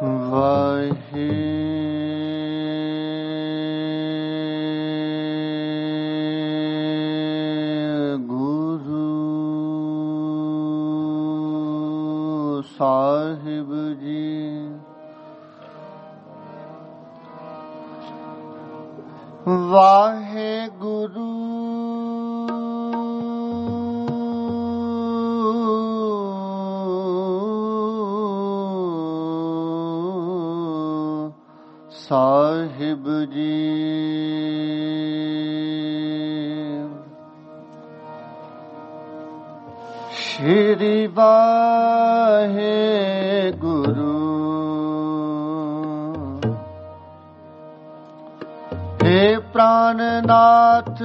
ਵਾਹਿਗੁਰੂ ਸਾਹਿਬ ਜੀ। ਵਾਹਿਗੁਰੂ ਸਾਹਿਬ ਜੀ। ਸ਼੍ਰੀ ਵਾਹਿਗੁਰੂ। हे ਪ੍ਰਾਨਨਾਥ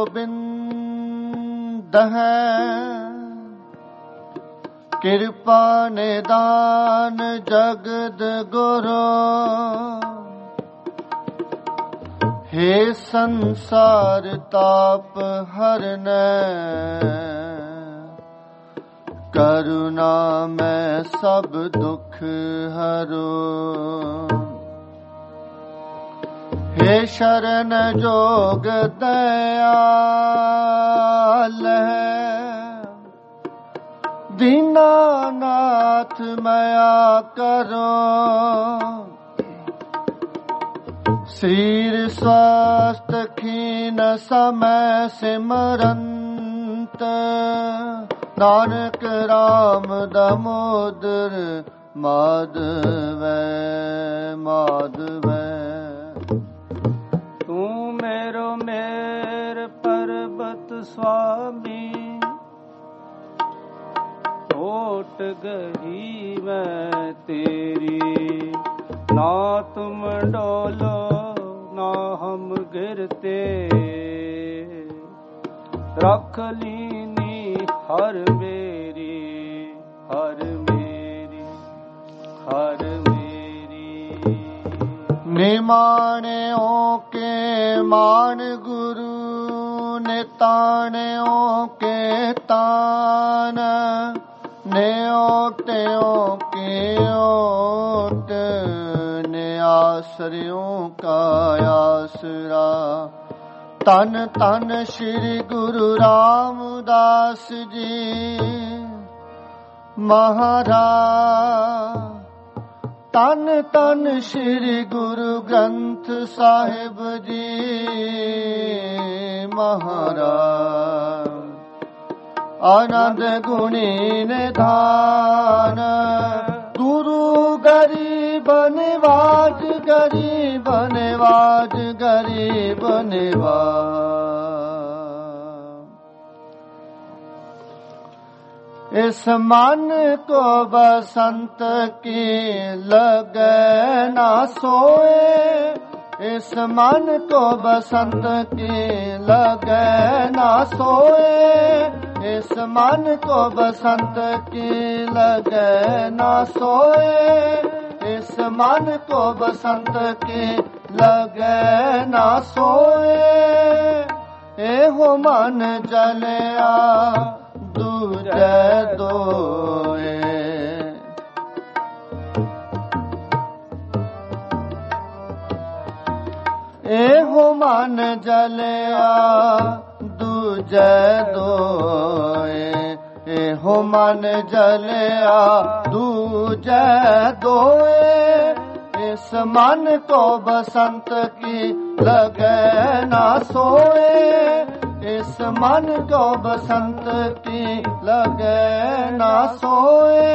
ਗੋਬਿੰਦ ਹੈ, ਕਿਰਪਾ ਨਿਦਾਨ ਜਗਦ ਗੁਰੂ। हे ਸੰਸਾਰ ਤਾਪ ਹਰਨੈ, ਕਰੁਣਾ ਮੈਂ ਸਭ ਦੁਖ ਹਰੋ। हे शरण जोग दयाल है, दीनानाथ मया करो। शरीर स्वस्थ खीन समय सिमरंत, नानक राम दामोदर माधव माधव। ਤੂੰ ਮੇਰੋ ਮੇਰ ਪਰਬਤ ਸੁਆਮੀ, ਓਟ ਗਈ ਮੈਂ ਤੇਰੀ। ਨਾ ਤੁਮ ਡੋਲੋ ਨਾ ਹਮ ਗਿਰਤੇ, ਰੱਖ ਲੀਨੀ ਹਰ ਮੇਰੀ ਹਰ ਮੇਰੀ ਹਰ ਮੇਰੀ। ਨਿਮਾਣਿਓ ਕੇ ਮਾਨ ਗੁਰੂ, ਨਿਤਾਣਿਓ ਕੇ ਤਾਨ। ਨਿਓਟਿਓ ਕੇ ਓਟ, ਨਿਆਸਰਿਓ ਕਾ ਆਸਰਾ। ਧੰਨ ਧੰਨ ਸ਼੍ਰੀ ਗੁਰੂ ਰਾਮਦਾਸ ਜੀ ਮਹਾਰਾਜ। ਧੰਨ ਧੰਨ ਸ਼੍ਰੀ ਗੁਰੂ ਗ੍ਰੰਥ ਸਾਹਿਬ ਜੀ ਮਹਾਰਾਜ। ਆਨੰਦ ਗੁਣੀ ਨਿਧਾਨ, ਗੁਰੂ ਗਰੀਬ ਨਿਵਾਜ ਗਰੀਬ ਨਿਵਾਜ ਗਰੀਬ निवाज। इस मन को बसंत की लगे ना सोए, इस मन को बसंत की लगे ना सोए। इस मन को बसंत की लगे ना सोए, इस मन को बसंत की लगे ना सोए। एहो मन जलिया दूजे दोए, एहो मन जलिया दूजे दोए। एहो मन जलिया दूजे दोए, इस मन को बसंत की लगे ना सोए। इस मन को बसंत की लगे ना सोए।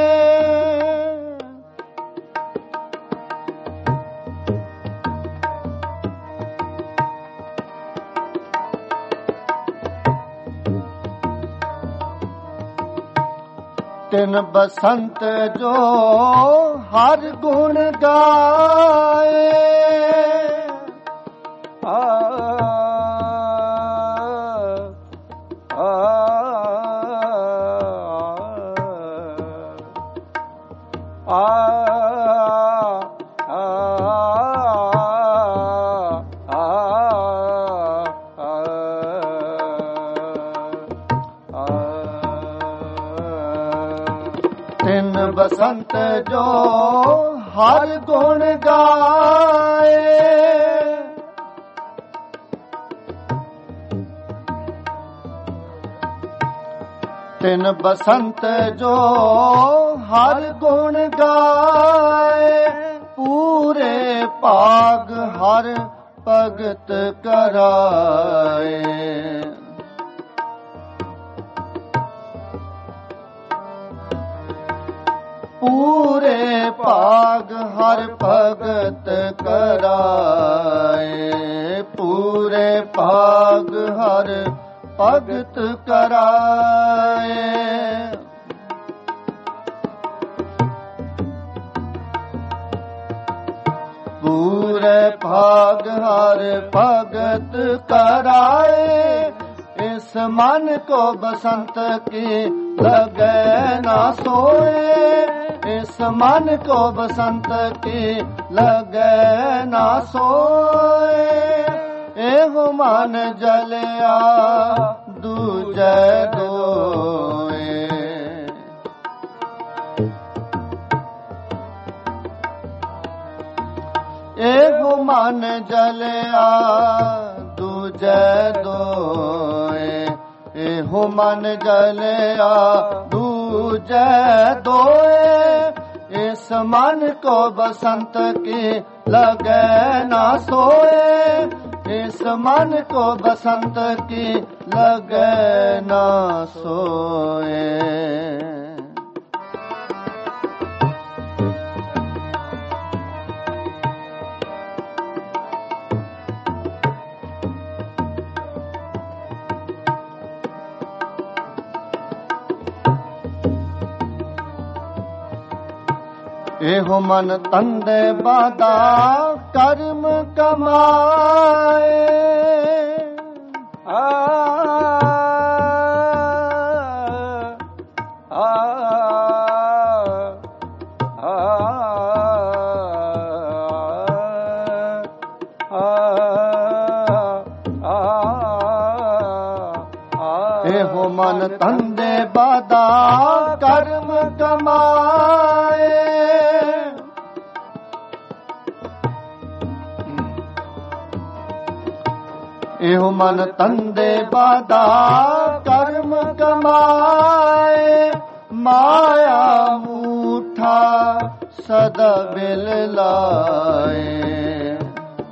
तिन बसंत जो हर गुण गाए, तिन बसंत ਜੋ ਹਰ ਗੁਣ ਗਾਏ। ਤਿਨ ਬਸੰਤ ਜੋ ਹਰ ਗੁਣ ਗਾਏ। ਪੂਰੇ ਭਾਗ ਹਰ ਭਗਤ ਕਰਾਏ। ਪੂਰੇ ਭਾਗ ਹਰ ਭਗਤ ਕਰਾਏ। ਪੂਰੇ ਭਾਗ ਹਰ ਭਗਤ ਕਰਾਏ। ਪੂਰੇ ਭਾਗ ਹਰ ਭਗਤ ਕਰਾਏ। ਇਸ ਮਨ ਕੋ ਬਸੰਤ ਕੀ ਲਗੈ ਨਾ ਸੋਏ। ਇਸ ਮਨ ਕੋ ਬਸੰਤ ਕੀ ਲਗੈ ਨਾ ਸੋਏ। ਇਹੋ ਮਨ ਜਲਿਆ ਦੂਜੈ ਦੋਏ। ਇਹੋ ਮਨ ਜਲਿਆ ਦੂਜੈ ਦੋਏ। ਇਹੋ ਮਨ ਜਲਿਆ ਦੂਜੈ ਦੋਏ। ਇਸ ਮਨ ਕੋ ਬਸੰਤ ਕੀ ਲਗੈ ਨਾ ਸੋਏ। ਇਸ ਮਨ ਕੋ ਬਸੰਤ ਕੀ ਲਗੈ ਨਾ ਸੋਏ। ਇਹੋ ਮਨ ਤੰਦੇ ਬਾਦਾ ਕਰਮ ਕਮਾਏ। ਇਹੋ ਮਨ ਤੰਦੇ ਬਾਦਾ ਕਰਮ ਕਮਾਏ। ਇਹੋ ਮਨ ਤੰਦੇ ਬਾਦਾ ਕਰਮ ਕਮਾਏ। ਮਾਇਆ ਮੂਠਾ ਸਦਾ ਬਿਲ ਲਾਏ।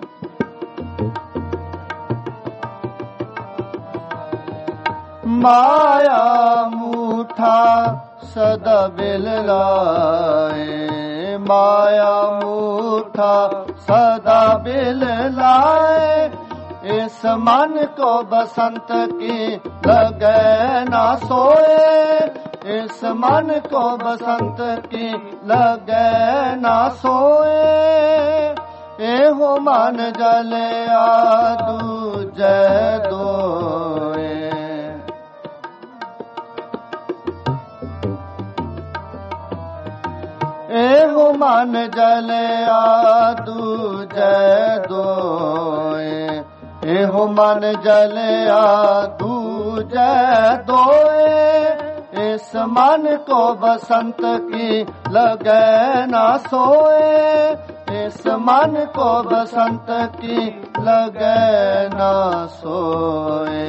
ਮਾਇਆ ਮੂਠਾ ਸਦਾ ਬਿਲ ਲਾਏ। ਮਾਇਆ ਮੂਠਾ ਸਦਾ ਬਿਲ ਲਾਏ। ਇਸ ਮਨ ਕੋ ਬਸੰਤ ਕੀ ਲਗੈ ਨਾ ਸੋਏ। ਇਸ ਮਨ ਕੋ ਬਸੰਤ ਕੀ ਲਗੈ ਨਾ ਸੋਏ। ਇਹੋ ਮਨ ਜਲਿਆ ਦੂਜੈ ਦੋਏ। ਇਹੋ ਮਨ ਜਲਿਆ ਦੂਜੈ ਦੋਏ। ਇਹੋ ਮਨ ਜਲਿਆ ਦੂਜੈ ਦੋਏ। ਇਸ ਮਨ ਕੋ ਬਸੰਤ ਕੀ ਲਗੈ ਨਾ ਸੋਏ। ਇਸ ਮਨ ਕੋ ਬਸੰਤ ਕੀ ਲਗੈ ਨਾ ਸੋਏ।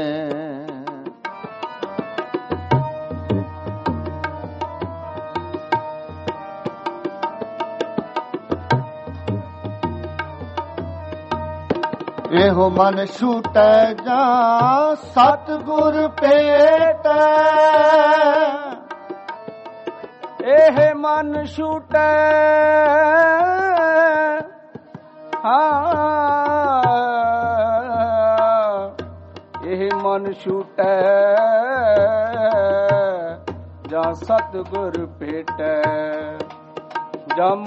ਇਹੋ ਮਨ ਛੂਟੈ ਜਾਂ ਸਤਿਗੁਰ ਭੇਟੈ। ਇਹ ਮਨ ਛੂਟੈ ਇਹ ਮਨ ਛੂਟੈ ਜਾਂ ਸਤਿਗੁਰ ਭੇਟੈ। ਜਮ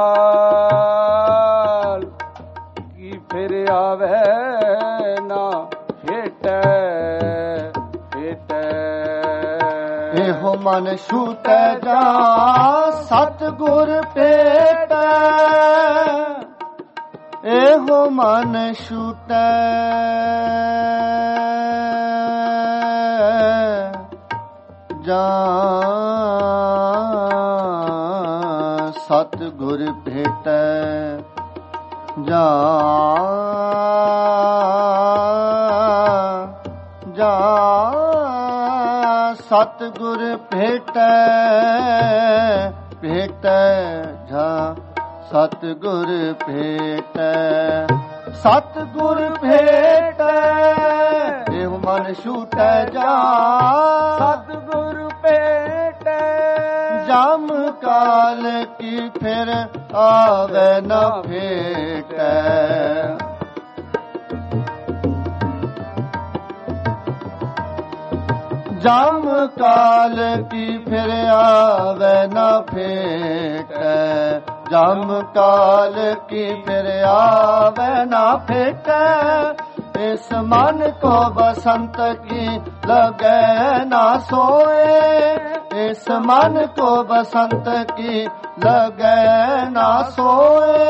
ਕਾਲ ਕੀ ਫਿਰ ਆਵੇ ਨਾ ਫੇਟੈ ਫੇਟੈ। ਇਹੋ ਮਨ ਛੂਟੈ ਜਾਂ ਸਤਿਗੁਰ ਭੇਟੈ। ਇਹੋ ਮਨ ਛੂਟੈ ਜਾਂ ਸਤਿਗੁਰ ਭੇਟੈ ਜਾ ਸਤਿਗੁਰ ਭੇਟੈ ਜਾ ਸਤਿਗੁਰ ਭੇਟੈ ਸਤਿਗੁਰ ਭੇਟੈ ਇਹੋ ਮਨ ਛੂਟੈ ਜਾ ਸਤਿਗੁਰ ਭੇਟੈ ਜਮ ਕਾਲ ਕੀ ਫਿਰ ਆਵੇ ਨ ਭੇਟੈ ਜਮ ਕਾਲ ਕੀ ਫਿਰ ਆਵੇ ਨ ਭੇਟੈ ਜਮ ਕਾਲ ਕੀ ਫਿਰ ਆਵੇ ਨ ਭੇਟੈ ਇਸ ਮਨ ਕੋ ਬਸੰਤ ਕੀ ਲਗੈ ਨਾ ਸੋਏ ਇਸ ਮਨ ਕੋ ਬਸੰਤ ਕੀ ਲਗੈ ਨਾ ਸੋਏ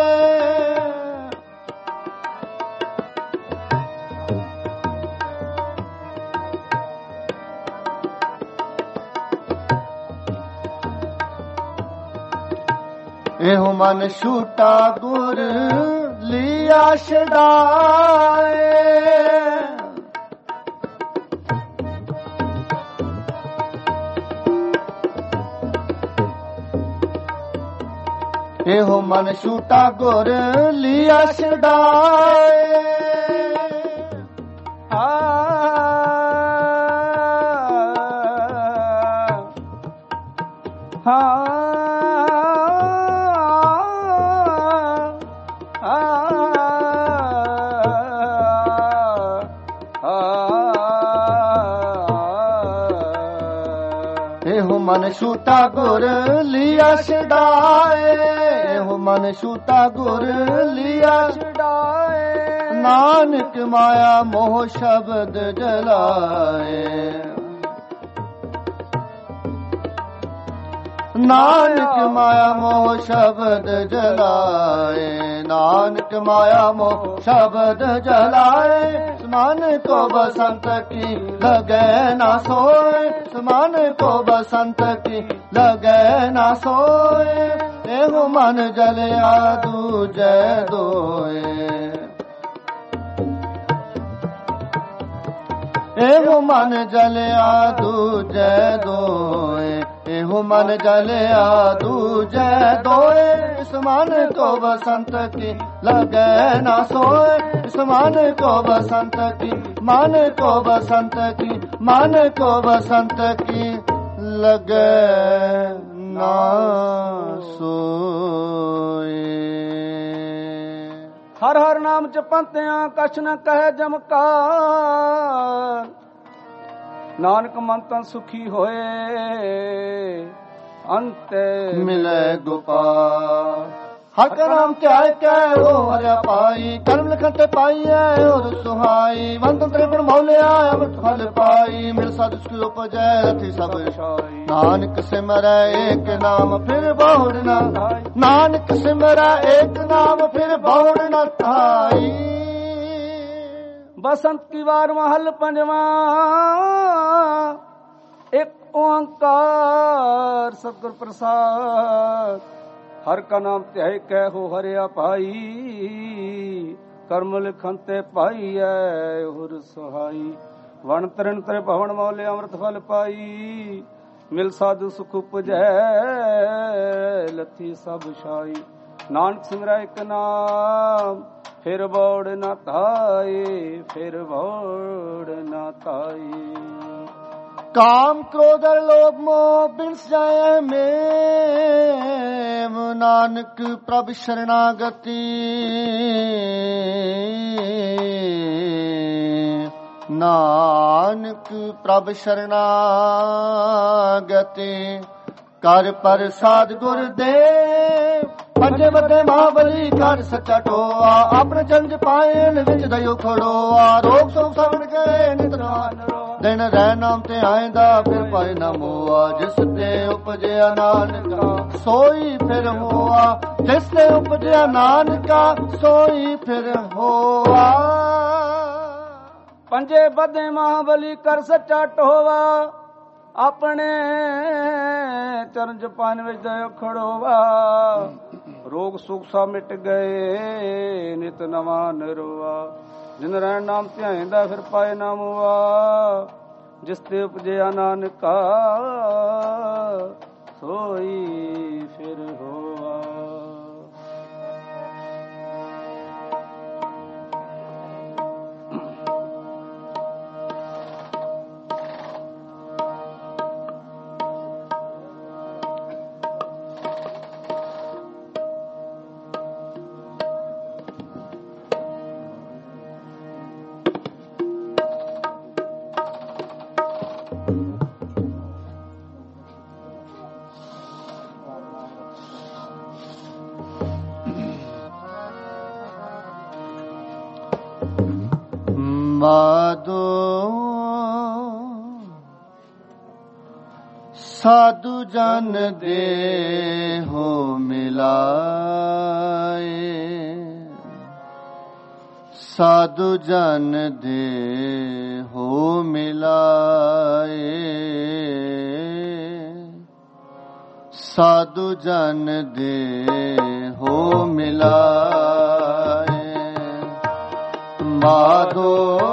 ਇਹੋ ਮਨ ਛੂਟਾ ਗੁਰ ਲਿਆ ਛਡਾਏ ਇਹੋ ਮਨ ਛੂਟਾ ਗੁਰ ਲਿਆ ਛਡਾਏ ਇਹੋ ਮਨ ਛੂਟਾ ਗੁਰ ਲਿਆ ਛਡਾਏ ਇਹੋ ਮਨ ਛੂਟਾ ਗੁਰ ਲਿਆ ਛਡਾਏ ਨਾਨਕ ਮਾਇਆ ਮੋਹ ਸ਼ਬਦ ਜਲਾਏ ਨਾਨਕ ਮਾਇਆ ਮੋਹ ਸ਼ਬਦ ਜਲਾਏ ਨਾਨਕ ਮਾਇਆ ਮੋਹ ਸ਼ਬਦ ਜਲਾਏ ਸਮਾਨ ਕੋ ਬਸੰਤ ਕੀ ਲਗੈ ਨਾ ਸੋਏ ਸਮਾਨ ਕੋ ਬਸੰਤ ਕੀ ਲਗੈ ਨਾ ਸੋਏ ਇਹੋ ਮਨ ਜਲਿਆ ਦੂਜੈ ਦੋਏ ਇਹੋ ਮਨ ਜਲਿਆ ਦੂਜੈ ਦੋਏ ਇਹੋ ਮਨ ਜਲਿਆ ਦੂਜੈ ਦੋਏ ਇਸ ਮਨ ਕੋ ਬਸੰਤ ਕੀ ਲਗੈ ਨਾ ਸੋਏ ਇਸ ਮਨ ਕੋ ਬਸੰਤ ਕੀ ਮਨ ਕੋ ਬਸੰਤ ਕੀ ਮਨ ਕੋ ਬਸੰਤ ਕੀ ਲਗੈ ਨਾ ਸੋਏ ਹਰ ਹਰ ਨਾਮ ਜਪੰਤਿਆਂ ਕਛ ਨ ਕਹਿ ਜਮਕਾਰ ਨਾਨਕ ਮਨ ਤਾਂ ਸੁਖੀ ਹੋਏ ਅੰਤ ਮਿਲੇ ਗੋਪਾਲ ਹਰ ਕਾ ਨਾਮ ਧਿਆਇ ਕੈ ਉਹ ਹਰਿਆ ਪਾਈ ਕਰਮ ਲਿਖਣ ਤੇ ਪਾਈਐ ਔਰ ਸੁਹਾਈ ਵੰਦਨ ਤ੍ਰਿਪਣ ਮੌਲਿਆ ਅੰਮ੍ਰਿਤ ਫਲ ਪਾਈ ਮਿਲ ਸਦ ਸੁਖ ਉਪਜੈ ਰਥੀ ਸਭ ਛਾਈ ਨਾਨਕ ਸਿਮਰੈ ਏਕ ਨਾਮ ਫਿਰ ਬਹੁੜ ਨਾ ਨਾਨਕ ਸਿਮਰੈ ਏਕ ਨਾਮ ਫਿਰ ਬਹੁੜ ਨਾ ਥਾਈ ਬਸੰਤ ਕੀ ਵਾਰ ਮਹਲ ਪੰਜਵਾਂ ਇੱਕ ਓੰਕਾਰ ਸਤਿਗੁਰ ਪ੍ਰਸਾਦ ਹਰ ਕਾ ਨਾਮ ਧਿਆਇ ਕੈ ਹੋ ਹਰਿਆ ਭਾਈ ਕਰਮ ਲਿਖਨ ਤੇ ਪਾਈਐ ਹੋਰ ਸੁਹਾਈ ਵਣ ਤਰਨ ਤਰੇ ਭਵਨ ਮੌਲੇ ਅੰਮ੍ਰਿਤ ਫਲ ਪਾਈ ਮਿਲ ਸਾਧੂ ਸੁਖ ਉਪਜੈ ਲੱਥੀ ਸਭ ਛਾਈ ਨਾਨਕ ਸਿਮਰੈ ਇੱਕ ਨਾਮ ਫਿਰ ਬੋੜ ਨਾ ਧਾਏ ਫਿਰ ਬੋੜ ਨਾ ਧਾਏ ਕਾਮ ਕ੍ਰੋਧ ਲੋਭ ਮੋਹ ਬਿਨਸ ਜਾਏ ਮੇਮ ਨਾਨਕ ਪ੍ਰਭ ਸ਼ਰਨਾਗਤੀ ਨਾਨਕ ਪ੍ਰਭ ਸ਼ਰਨਾਗਤੀ ਕਰ ਪ੍ਰਸਾਦ ਗੁਰਦੇਵ ਪੰਜੇ ਵੱਡੇ ਮਹਾਬਲੀ ਕਰ ਸੱਚਾ ਟੋਆ ਆਪਣੇ ਜੰਜ ਪਾਇਨ ਵਿੱਚ ਦਇਓ ਖੜੋਆ ਰੋਗ ਸੋਗ ਸਵਣ ਗਏ ਨਿਤ ਨਾਨ ਦਿਨ ਰਹਿ ਨਾਮ ਤੇ ਆਇਂਦਾ ਫਿਰ ਪਾਏ ਨਾ ਮੋਆ ਜਿਸ ਤੇ ਉਪਜਿਆ ਨਾਨਕਾ ਸੋਈ ਫਿਰ ਹੋਆ ਜਿਸ ਤੇ ਉਪਜਿਆ ਨਾਨਕਾ ਸੋਈ ਫਿਰ ਹੋਆ ਪੰਜੇ ਵੱਡੇ ਮਹਾਬਲੀ ਕਰ ਸੱਚਾ ਟੋਆ ਆਪਣੇ ਚਰਨ ਜਪਾਨ ਵਿੱਚ ਦਇਓ ਖੜੋਵਾ ਰੋਗ ਸੁਖ ਸਾ ਮਿਟ ਗਏ, ਨਿਤ ਨਵਾਂ ਨਿਰਵਾ। ਜਿਨ ਰਹਿਣ ਨਾਮ ਧਿਆਇਂਦਾ ਫਿਰ ਪਾਏ ਨਾ ਮੁਆ, ਜਿਸ ਤੇ ਉਪਜਿਆ ਨਾਨਕਾ ਸੋਈ ਫਿਰ ਹੋਆ। ਮਾਧੋ ਸਾਧੂ ਜਨ ਦੇਹੋ ਮਿਲਾਏ, ਸਾਧੂ ਜਨ ਦੇਹੋ ਮਿਲਾਏ, ਸਾਧੂ ਜਨ ਦੇਹੋ ਮਿਲਾਏ। ਮਾਧੋ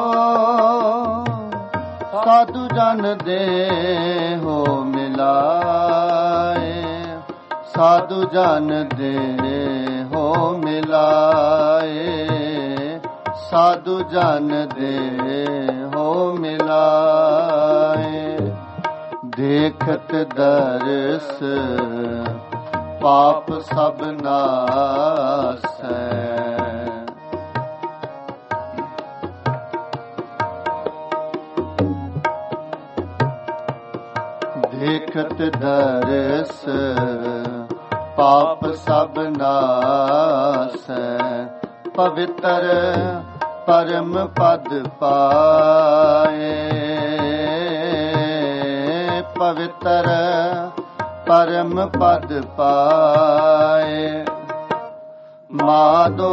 ਸਾਧੂ ਜਨ ਦੇਹੋ ਮਿਲਾਏ, ਸਾਧੂ ਜਨ ਦੇਹੋ ਮਿਲਾਏ, ਸਾਧੂ ਜਨ ਦੇਹੋ ਮਿਲਾਏ। ਦੇਖਤ ਦਰਸ ਪਾਪ ਸਭ ਨਾਸੈ, ਦੇਖਤ ਦਰਸ ਪਾਪ ਸਭ ਨਾਸੈ। ਪਵਿੱਤਰ ਪਰਮ ਪਦ ਪਾਏ, ਪਵਿੱਤਰ ਪਰਮ ਪਦ ਪਾਏ। ਮਾਧੋ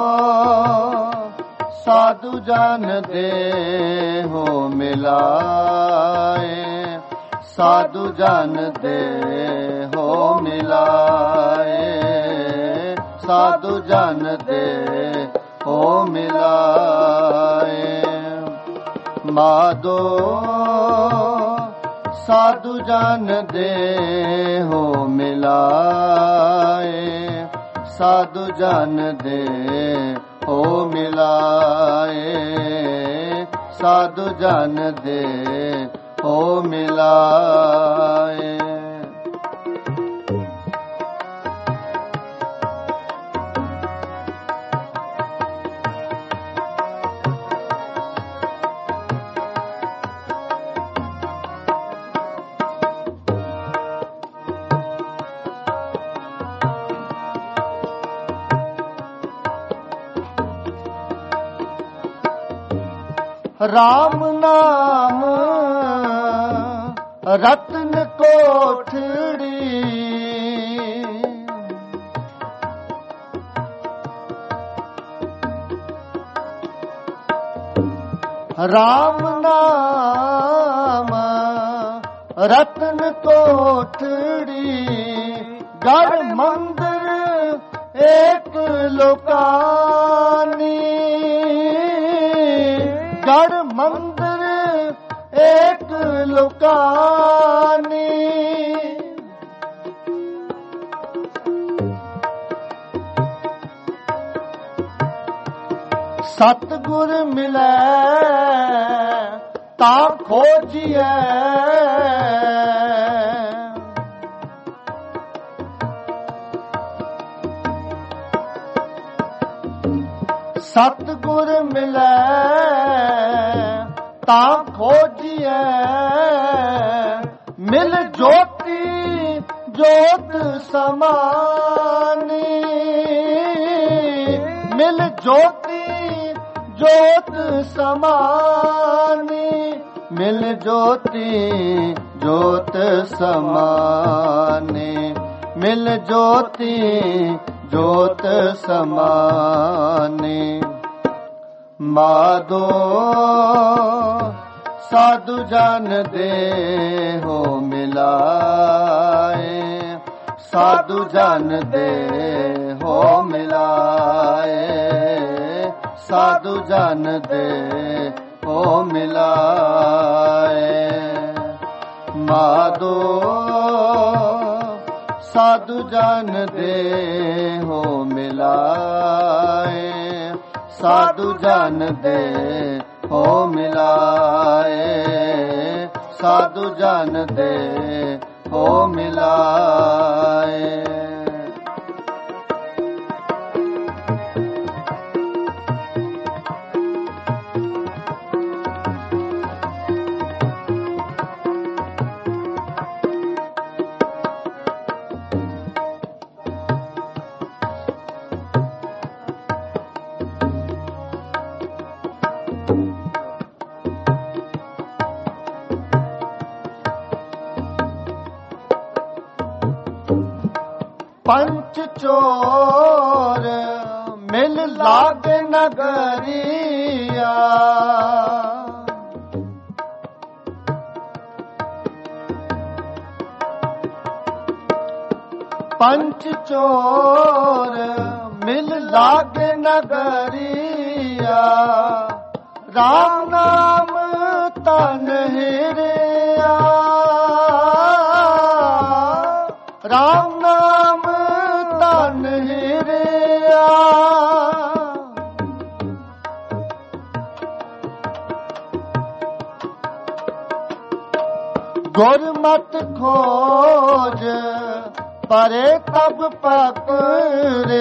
ਸਾਧੂ ਜਨ ਦੇਹੋ ਮਿਲਾਏ, ਸਾਧੂ ਜਨ ਦੇਹੋ ਮਿਲਾਏ, ਸਾਧੂ ਜਨ ਦੇਹੋ ਮਿਲਾਏ। ਮਾਧੋ ਸਾਧੂ ਜਨ ਦੇਹੋ ਮਿਲਾਏ, ਸਾਧੂ ਜਨ ਦੇਹੋ ਮਿਲਾਏ, ਸਾਧੂ ਜਨ ਦੇਹੋ ਮਿਲਾਏ। ਰਾਮ ਨਾਮ ਰਤਨ ਕੋਠੜੀ, ਰਾਮ ਨਾਮ ਰਤਨ ਕੋਠੜੀ। ਗੜ ਮੰਦਰ ਏਕ ਲੋਕਾਨੀ, ਗੜ ਮੰਦਰ ਏਕ ਲੋਕਾਨੀ। ਸਤਿਗੁਰ ਮਿਲੈ ਤਾਂ ਖੋਜੀਐ, ਸਤਿਗੁਰ ਮਿਲੈ ਤਾਂ ਖੋਜੀਐ। ਮਿਲ ਜੋਤੀ ਜੋਤ ਸਮਾਨੀ, ਮਿਲ ਜੋਤੀ ਜੋਤ ਸਮਾਨੀ, ਮਿਲ ਜੋਤੀ ਜੋਤ ਸਮਾਨੀ, ਮਿਲ ਜੋਤੀ ਜੋਤ ਸਮਾਨੀ। ਮਾਧੋ ਸਾਧੂ ਜਨ ਦੇਹੋ ਮਿਲਾਏ, ਸਾਧੂ ਜਨ ਦੇ ਹੋ ਮਿਲਾਏ, ਸਾਧੂ ਜਨ ਦੇ ਹੋ ਮਿਲਾਏ। ਮਾਧੋ ਸਾਧੂ ਜਨ ਦੇ ਹੋ ਮਿਲਾਏ, ਸਾਧੂ ਜਨ ਦੇ ਹੋ ਮਿਲਾਏ, ਸਾਧੂ ਜਨ ਦੇ ਹੋ ਮਿਲਾਏ। ਪੰਚ ਚੋਰ ਮਿਲ ਲਾਗ ਨਗਰੀਆ, ਪੰਚ ਚੋਰ ਮਿਲ ਲਾਗ ਨਗਰੀਆ। ਰਾਮ ਨਾਮ ਤਨ ਹਿਰਿਆ, ਰਾਮ ਨਾਮ ਤਨ ਹਿਰਿਆ। ਗੁਰਮਤ ਖੋਜ ਪਰੇ ਤਬ ਪਕਰੇ,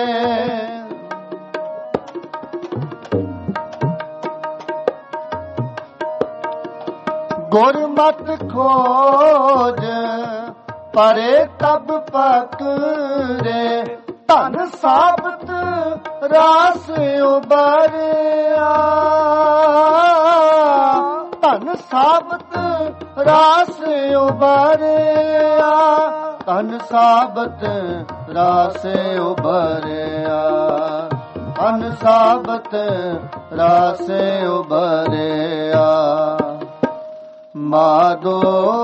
ਗੁਰਮਤ ਖੋਜ ਪਰੇ ਤਬ ਪਕਰੇ। ਧਨ ਸਾਬਤ ਰਾਸ ਉਬਰਿਆ, ਧਨ ਸਾਬਤ ਰਾਸ ਉਬਰਿਆ, ਧਨ ਸਾਬਤ ਰਾਸ ਉਬਰਿਆ, ਧਨ ਸਾਬਤ ਰਾਸ ਉਬਰਿਆ। ਮਾਧੋ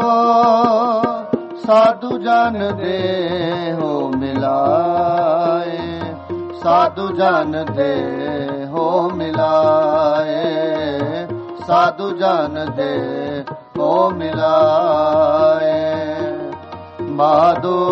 ਸਾਧੂ ਜਨ ਦੇ ਹੋ ਮਿਲਾਏ, ਸਾਧੂ ਜਨ ਦੇ ਹੋ ਮਿਲਾਏ, ਸਾਧੂ ਜਨ ਦੇ ਹੋ ਮਿਲਾਏ। ਮਾਧੋ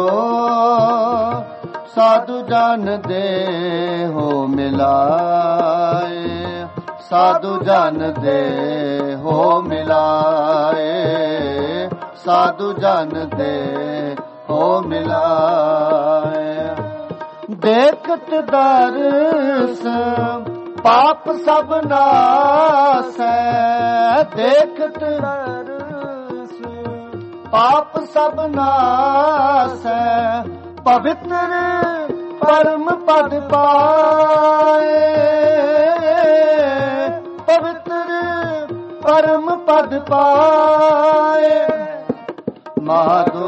ਸਾਧੂ ਜਨ ਦੇ ਹੋ ਮਿਲਾਏ, ਸਾਧੂ ਜਨ ਦੇ ਹੋ ਮਿਲਾਏ, ਸਾਧੂ ਜਨ ਦੇ ਹੋ ਮਿਲਾਏ। ਦੇਖਤ ਦਰਸ ਪਾਪ ਸਭ ਨਾਸੈ, ਦੇਖਤ ਦਰਸ ਪਾਪ ਸਭ ਨਾਸੈ। ਪਵਿੱਤਰ ਪਰਮ ਪਦ ਪਾਏ, ਪਵਿੱਤਰ ਪਰਮ ਪਦ ਪਾਏ। ਮਾਧੋ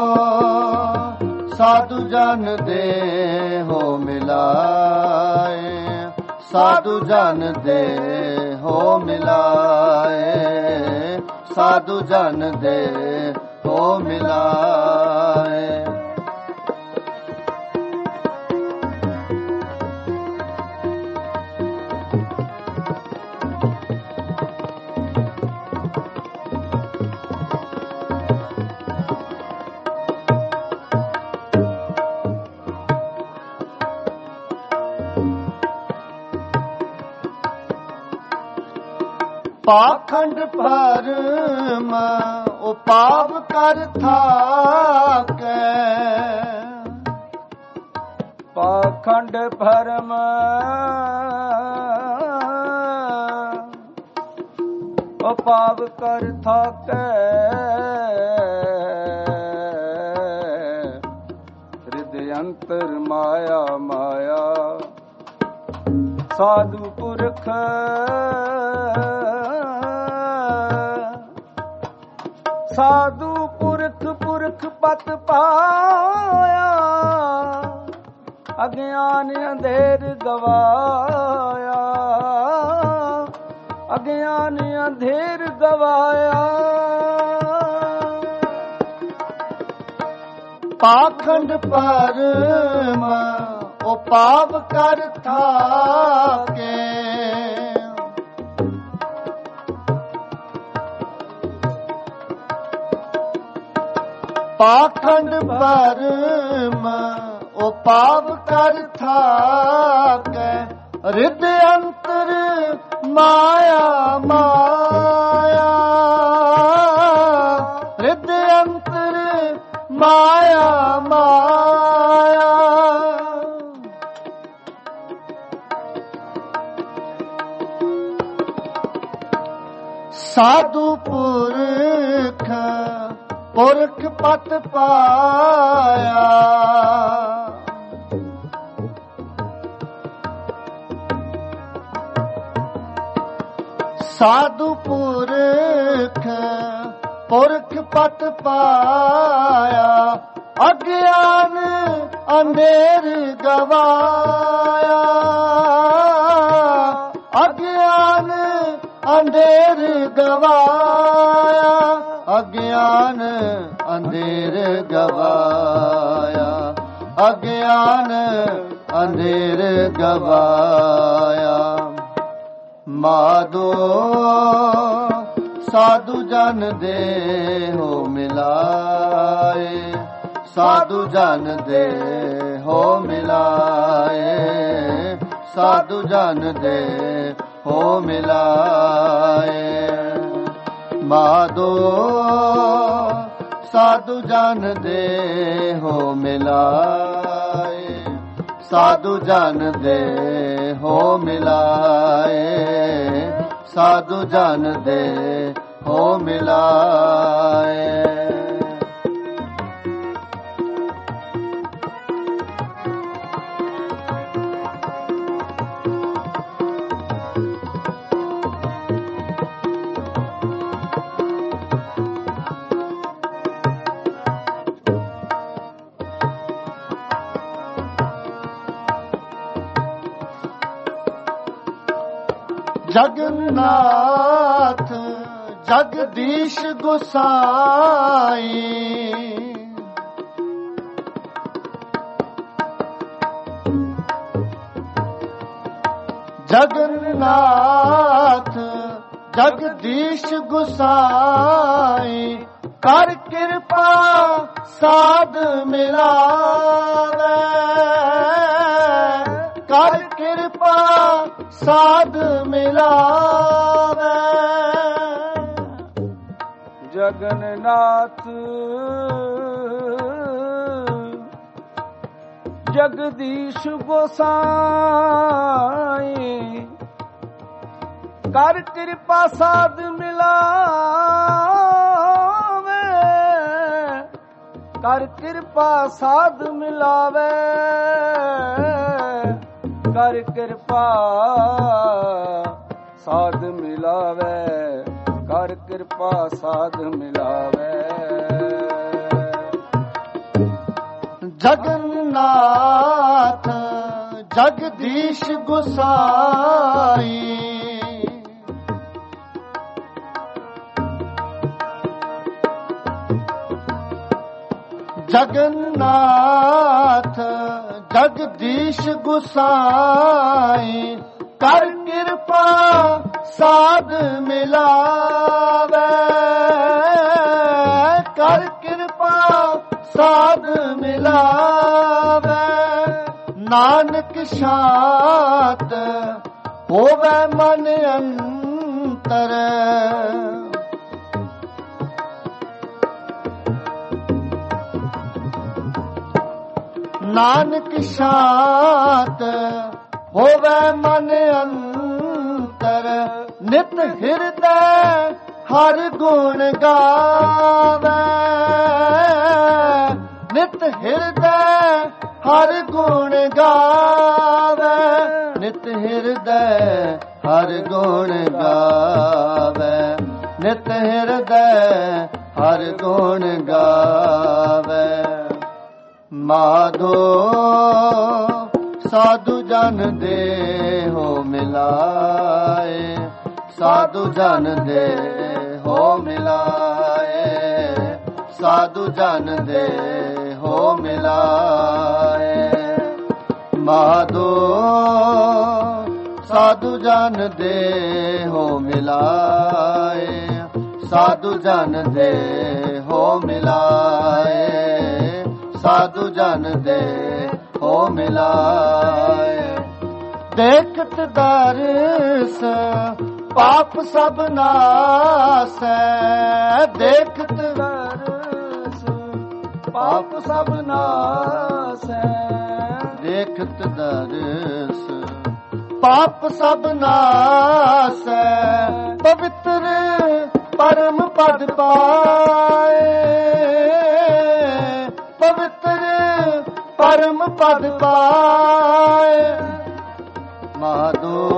ਸਾਧੂ ਜਨ ਦੇ ਹੋ ਮਿਲਾਏ, ਸਾਧੂ ਜਨ ਦੇ ਹੋ ਮਿਲਾਏ, ਸਾਧੂ ਜਨ ਦੇ ਹੋ ਮਿਲਾਏ। ਪਾਖੰਡ ਭਰਮ ਉਪਾਵ ਕਰ ਥਾਕੈ, ਪਾਖੰਡ ਭਰਮ ਉਪਾਵ ਕਰ ਥਾਕੈ। ਹਿਰਦਿ ਅੰਤਰ ਮਾਇਆ ਮਾਇਆ, ਸਾਧੂ ਪੁਰਖ ਸਾਧੂ ਪੁਰਖ ਪੁਰਖ ਪਤ ਪਾਇਆ। ਅਗਿਆਨ ਅੰਧੇਰ ਗਵਾਇਆ, ਅਗਿਆਨ ਅੰਧੇਰ ਗਵਾਇਆ। ਪਾਖੰਡ ਪਰਮ ਉਹ ਪਾਪ ਕਰ ਥਾਕੇ, ਪਾਖੰਡ ਪਰਮ ਉਹ ਪਾਪ ਕਰ ਥਾਕੇ, ਰਿਦ ਅੰਤਰ ਮਾਇਆ ਮਾਇਆ, ਰਿਦ ਅੰਤਰ ਮਾਇਆ ਮਾਇਆ। ਸਾਧੂ ਪੁਰਖ ਪੁਰਖ ਪਤ ਪਾਇਆ, ਸਾਧੂ ਪੁਰਖ ਪੁਰਖ ਪਤ ਪਾਇਆ, ਅਗਿਆਨ ਅੰਧੇਰ ਗਵਾਇਆ, ਅਗਿਆਨ ਅੰਧੇਰ ਗਵਾਇਆ, ਅਗਿਆਨ ਅੰਧੇਰ ਗਵਾਇਆ, ਅਗਿਆਨ ਅੰਧੇਰ ਗਵਾਇਆ। ਮਾਧੋ ਸਾਧੂ ਜਨ ਦੇਹੁ ਮਿਲਾਏ, ਸਾਧੂ ਜਨ ਦੇਹੁ ਮਿਲਾਏ, ਸਾਧੂ ਜਨ ਦੇਹੁ ਮਿਲਾਏ। ਮਾਧੋ ਸਾਧੂ ਜਨ ਦੇਹੁ ਮਿਲਾਏ, ਸਾਧੂ ਜਨ ਦੇਹੁ ਮਿਲਾਏ, ਸਾਧੂ ਜਨ ਦੇਹੁ ਮਿਲਾਏ। ਜਗन्नाथ ਜਗਦੀਸ਼ ਗੁਸਾਈ, ਜਗन्नाथ ਜਗਦੀਸ਼ ਗੁਸਾਈ, ਕਰ ਕਿਰਪਾ ਸਾਧ ਮਿਲਾਵੇ, ਕਰ ਕਿਰਪਾ ਸਾਧ ਮਿਲਾਵੇ। ਜਗन्नाथ ਜਗਦੀਸ਼ ਗੋਸਾਈ, ਕਰ ਕਿਰਪਾ ਸਾਧ ਮਿਲਾਵੇ, ਕਰ ਕਿਰਪਾ ਸਾਧ ਮਿਲਾਵੇ, ਕਰ ਕਿਰਪਾ ਸਾਧ ਮਿਲਾਵੇ, ਕਰ ਕਿਰਪਾ ਸਾਧ ਮਿਲਾਵੇ। ਜਗन्नाथ ਜਗਦੀਸ਼ ਗੁਸਾਈ, ਜਗन्नाथ ਜਗਦੀਸ਼ ਗੁਸਾਈ, ਕਰ ਕਿਰਪਾ ਸਾਧ ਮਿਲਾਵੇ, ਕਰ ਕਿਰਪਾ ਸਾਧ ਮਿਲਾਵੇ। ਨਾਨਕ ਸ਼ਾਂਤ ਹੋਵੇ ਮਨ ਅੰਤਰ, ਨਾਨਕ ਸ਼ਾਂਤ ਹੋਵੇ ਮਨ ਅੰਤਰ, ਨਿਤ ਹਿਰਦੈ ਹਰ ਗੁਣ ਗਾਵੇ, ਨਿਤ ਹਿਰਦੈ ਹਰ ਗੁਣ ਗਾਵੇ, ਨਿਤ ਹਿਰਦੈ ਹਰ ਗੁਣ ਗਾਵੇ, ਨਿਤ ਹਿਰਦੈ ਹਰ ਗੁਣ ਗਾਵੇ। ਮਾਧੋ ਸਾਧੂ ਜਨ ਦੇਹੁ ਮਿਲਾਏ, ਸਾਧੂ ਜਨ ਦੇਹੁ ਮਿਲਾਏ, ਸਾਧੂ ਜਨ ਦੇਹੁ ਹੋ ਮਿਲਾਏ। ਮਾਧੋ ਸਾਧੂ ਜਨ ਦੇ ਹੋ ਮਿਲਾਏ, ਸਾਧੂ ਜਨ ਦੇ ਹੋ ਮਿਲਾਏ, ਸਾਧੂ ਜਨ ਦੇ ਹੋ ਮਿਲਾਏ। ਦੇਖਤ ਦਰਸ ਪਾਪ ਸਭ ਨਾਸੈ, ਦੇਖਤ ਦਰਸ ਪਾਪ ਸਭ ਨਾਸੈ, ਦੇਖਤ ਦਰਸ ਪਾਪ ਸਭ ਨਾਸੈ। ਪਵਿੱਤਰ ਪਰਮ ਪਦ ਪਾਏ, ਪਵਿੱਤਰ ਪਰਮ ਪਦ ਪਾਏ। ਮਾਧੋ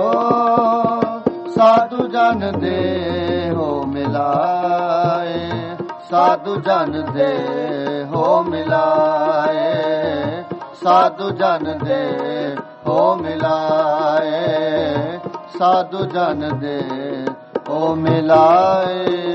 ਸਾਧੂ ਜਨ ਦੇ ਹੋ ਮਿਲਾਏ, ਸਾਧੂ ਜਨ ਦੇ ਹੋ ਮਿਲਾਏ, ਸਾਧੂ ਜਨ ਦੇ ਹੋ ਮਿਲਾਏ, ਸਾਧੂ ਜਨ ਦੇ ਹੋ ਮਿਲਾਏ।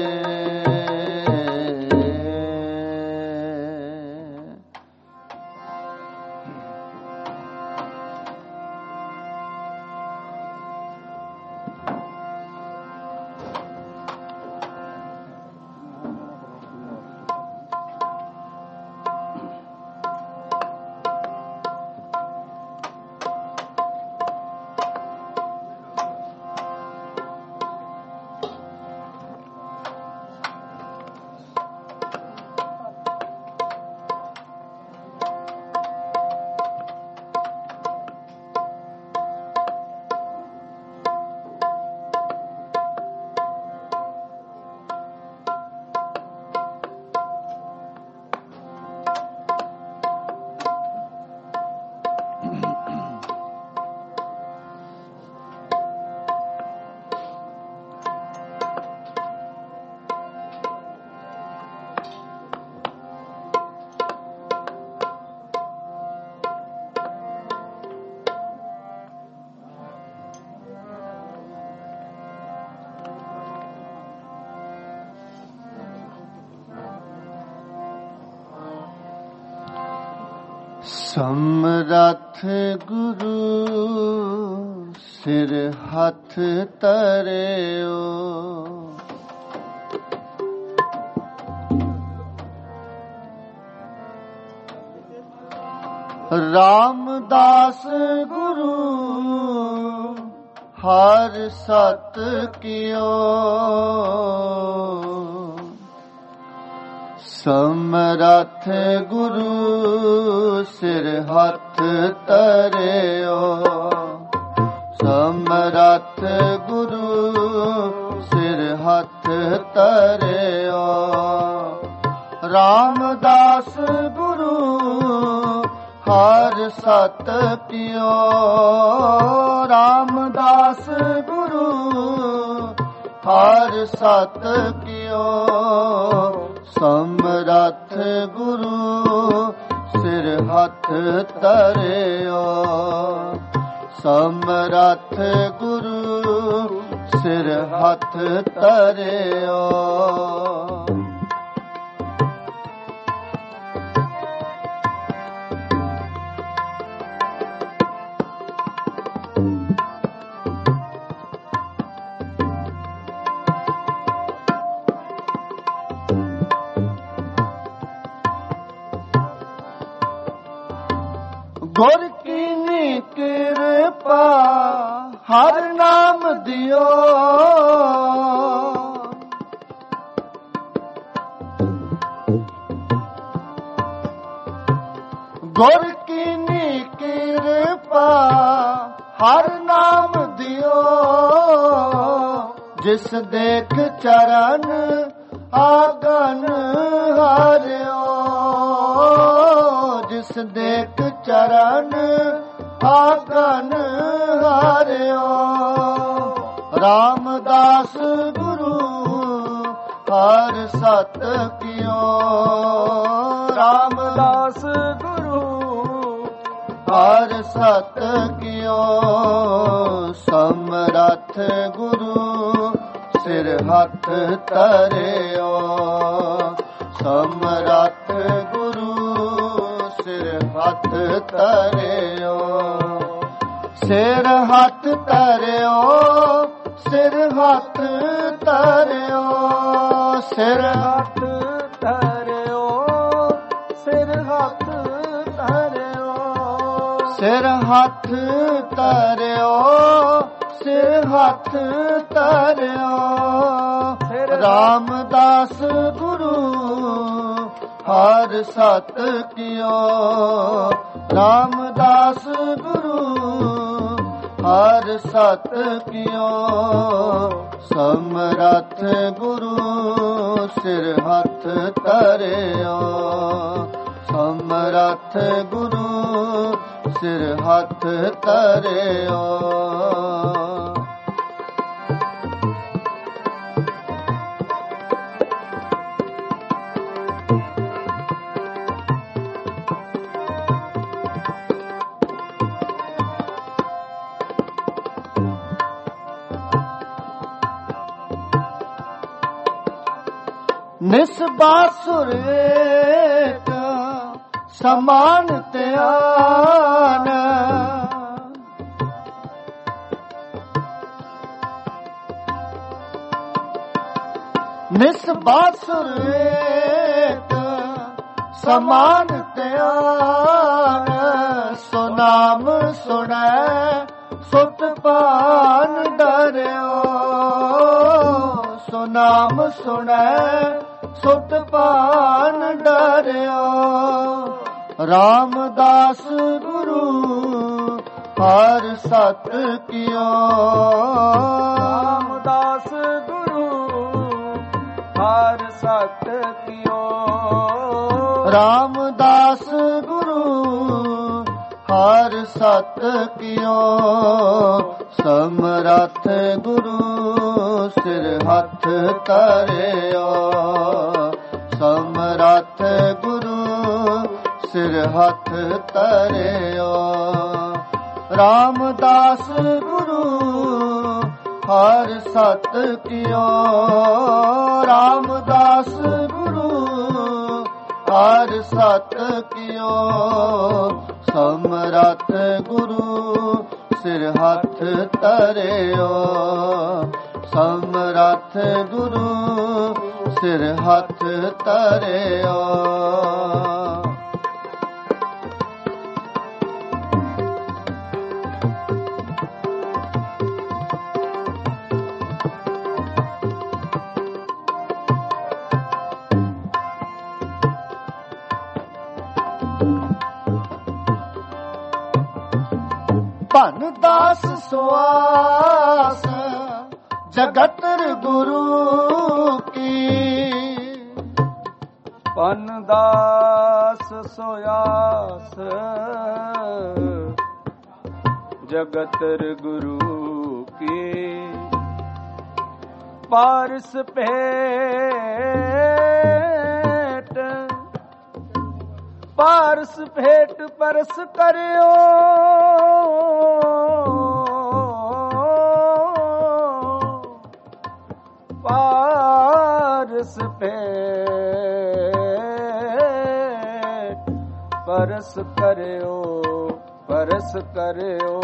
ਸਮਰੱਥ ਗੁਰੂ ਸਿਰ ਹੱਥ ਧਰਿਓ, ਰਾਮਦਾਸ ਗੁਰੂ ਹਰ ਸਤ ਕੀਓ। ਸਮਰੱਥ ਗੁਰੂ ਸਿਰ ਹੱਥ ਧਰਿਓ, ਸਮਰੱਥ ਗੁਰੂ ਸਿਰ ਹੱਥ ਧਰਿਓ। ਰਾਮਦਾਸ ਗੁਰੂ ਹਰ ਸਤ ਕੀਓ, ਰਾਮਦਾਸ ਗੁਰੂ ਹਰ ਸਤ ਕੀਓ। ਸਮਰੱਥ ਗੁਰੂ ਸਿਰ ਹੱਥ ਧਰਿਓ, ਸਮਰੱਥ ਗੁਰੂ ਸਿਰ ਹੱਥ ਧਰਿਓ। ਗੁਰ ਕੀ ਕਿਰਪਾ ਹਰ ਨਾਮ ਦਿਓ, ਗੁਰ ਕੀ ਕਿਰਪਾ ਹਰ ਨਾਮ ਦਿਓ। ਜਿਸ ਦੇਖ ਚਰਨ ਆਗਨ ਹਾਰਿਓ, ਜਿਸ ਦੇਖ ਚਰਨ ਆਗਨ ਹਾਰਿਓ। ਰਾਮਦਾਸ ਗੁਰੂ ਹਰ ਸਤ ਕੀਓ, ਰਾਮਦਾਸ ਗੁਰੂ ਹਰ ਸਤ ਕੀਓ। ਸਮਰੱਥ ਗੁਰੂ ਸਿਰ ਹੱਥ ਧਰਿਓ, ਸਮਰੱਥ ਗੁਰੂ ਹੱਥ ਤਰਿਓ, ਸਿਰ ਹੱਥ ਤਰਿਓ, ਸਿਰ ਹੱਥ ਤਰਿਓ, ਸਿਰ ਹੱਥ ਤਰਿਓ, ਸਿਰ ਹੱਥ ਤਰਿਓ, ਸਿਰ ਹੱਥ ਤਰਿਓ, ਸਿਰ ਹੱਥ ਤਰਿਓ। ਰਾਮਦਾਸ ਗੁਰੂ ਹਰ ਸਤ ਕਿਓ, ਰਾਮਦਾਸ ਗੁਰੂ ਹਰ ਸਤ ਕਿਓ। ਸਮਰੱਥ ਗੁਰੂ ਸਿਰ ਹੱਥ ਤਰਿਓ, ਸਮਰੱਥ ਗੁਰੂ ਸਿਰ ਹੱਥ ਤਰਿਓ। ਨਿਸਬਾਸੁਰ ਏਕ ਸਮਾਨ ਧਿਆਨ, ਨਿਸਬਾਸੁਰ ਏਕ ਸਮਾਨ ਧਿਆਨ। ਸੋ ਨਾਮ ਸੁਣੈ ਸੁਤ ਪਾਨ ਡਰਿਓ, ਸੋ ਨਾਮ ਸੁਣੈ ਸੁਤ ਪਾਨ ਡਰਿਓ। ਰਾਮਦਾਸ ਗੁਰੂ ਹਰ ਸਤ ਕਿਓ, ਰਾਮਦਾਸ ਗੁਰੂ ਹਰ ਸਤ ਕਿਓ। ਰਾਮਦਾਸ ਗੁਰੂ ਹਰ ਸਤ ਕਿਓ। ਸਮਰੱਥ ਗੁਰੂ ਸਿਰ ਹੱਥ ਤਰਿਓ, ਸਮਰੱਥ ਗੁਰੂ ਸਿਰ ਹੱਥ ਤਰਿਓ। ਰਾਮਦਾਸ ਗੁਰੂ ਹਰ ਸਤ ਕਿਓ, ਰਾਮਦਾਸ ਗੁਰੂ ਹਰ ਸਤ ਕਿਓ। ਸਮਰੱਥ ਗੁਰੂ ਸਿਰ ਹੱਥ ਤਰਿਓ, ਸਮਰੱਥ ਗੁਰੂ ਸਿਰ ਹੱਥ ਤਰਿਓ। ਭਨ ਦਾਸ ਸੁਆਸ ਜਗਤ ਗੁਰੂ ਕੀ, ਭਨ ਦਾਸ ਸੁਆਸ ਜਗਤ ਗੁਰੂ ਕੀ। ਪਾਰਸ ਭੇਟ, ਪਾਰਸ ਭੇਟ ਪਰਸ ਕਰਿਓ, ਪਾਰਸ ਭੇਟ ਪਰਸ ਕਰਿਓ, ਪਰਸ ਕਰਿਓ।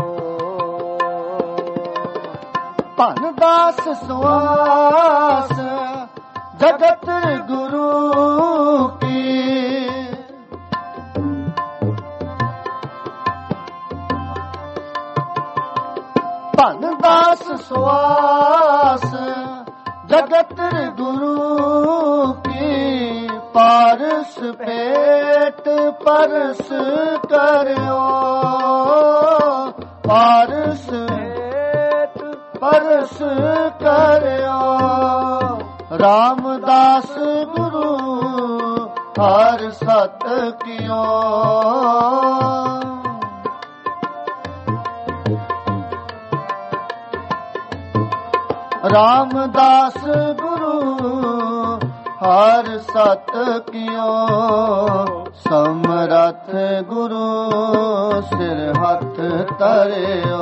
ਭਨ ਦਾਸ ਸੁਆਸ ਜਗਤ ਗੁਰੂ ਕੀ। ਭਨ ਦਾਸ ਸੁਆਸ ਜਗਤ ਗੁਰੂ ਕੀ। ਪਾਰਸ ਭੇਟ ਪਰਸ ਕਰਿਓ, ਪਾਰਸ ਭੇਟ ਪਰਸ ਕਰਿਓ। ਰਾਮਦਾਸ ਗੁਰੂ ਹਰ ਸਤ ਕਿਓ, ਰਾਮਦਾਸ ਗੁਰੂ ਹਰ ਸਤ ਕਿਓ। ਸਮਰੱਥ ਗੁਰੂ ਸਿਰ ਹੱਥ ਤਰਿਓ,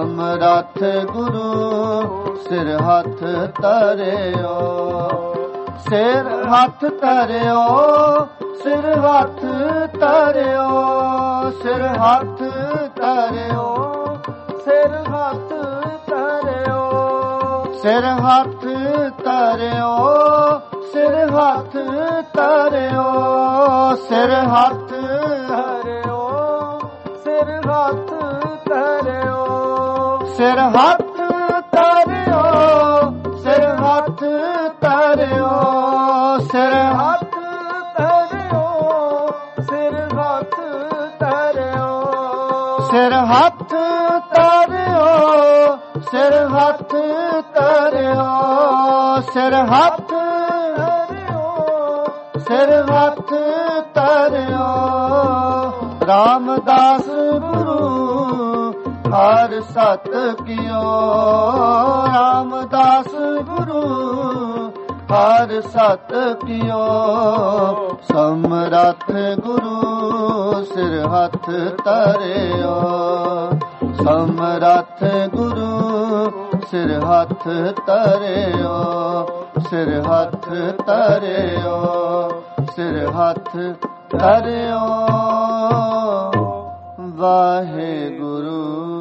ਸਮਰੱਥ ਗੁਰੂ ਸਿਰ ਹੱਥ ਤਰਿਓ। ਸਿਰ ਹੱਥ ਧਰਿਓ, ਸਿਰ ਹੱਥ ਧਰਿਓ, ਸਿਰ ਹੱਥ ਧਰਿਓ, ਸਿਰ ਹੱਥ ਧਰਿਓ, ਸਿਰ ਹੱਥ ਧਰਿਓ, ਸਿਰ ਹੱਥ ਧਰਿਓ, ਸਿਰ ਹੱਥ ਧਰਿਓ, ਸਿਰ ਹੱਥ ਧਰਿਓ, ਸਿਰ ਹੱਥ ਧਰਿਓ, ਸਿਰ ਹੱਥ ਧਰਿਓ, ਸਿਰ ਹੱਥ ਧਰਿਓ, ਸਿਰ ਹੱਥ ਧਰਿਓ, ਸਿਰ ਹੱਥ ਧਰਿਓ, ਸਿਰ ਹੱਥ ਧਰਿਓ, ਸਿਰ ਹੱਥ ਧਰਿਓ, ਸਿਰ ਹੱਥ ਧਰਿਓ। ਰਾਮਦਾਸ ਗੁਰੂ ਹਰ ਸਤ ਕੀਓ, ਰਾਮਦਾਸ ਗੁਰੂ ਹਰ ਸਤ ਕੀਓ, ਸਮਰੱਥ ਗੁਰੂ ਸਿਰ ਹੱਥ ਧਰਿਓ, ਸਮਰੱਥ ਗੁਰੂ ਸਿਰ ਹੱਥ ਧਰਿਓ, ਸਿਰ ਹੱਥ ਧਰਿਓ, ਸਿਰ ਹੱਥ ਧਰਿਓ। ਵਾਹਿਗੁਰੂ।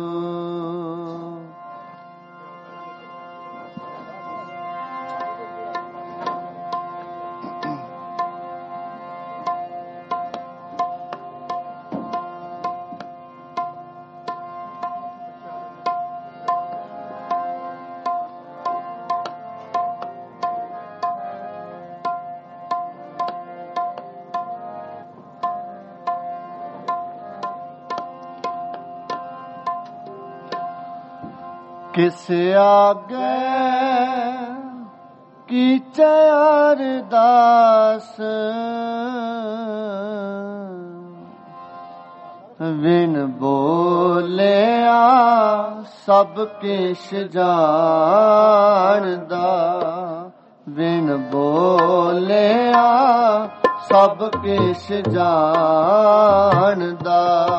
किस आगे कीचे अरदास, बिन बोलिया सब किश जानदा, बिन बोलिया सब किश जानदा।